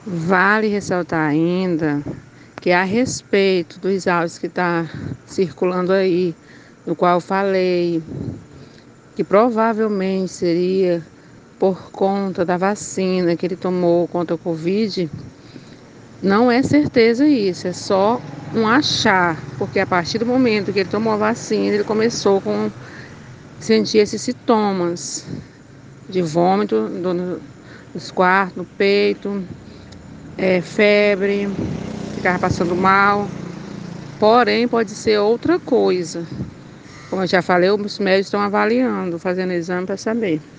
Vale ressaltar ainda que a respeito dos áudios que está circulando aí, no qual eu falei que provavelmente seria por conta da vacina que ele tomou contra a Covid, não é certeza isso, é só um achar, porque a partir do momento que ele tomou a vacina, ele começou a sentir esses sintomas de vômito nos quartos, no peito, febre, ficava passando mal. Porém, pode ser outra coisa. Como eu já falei, os médicos estão avaliando, fazendo exame para saber.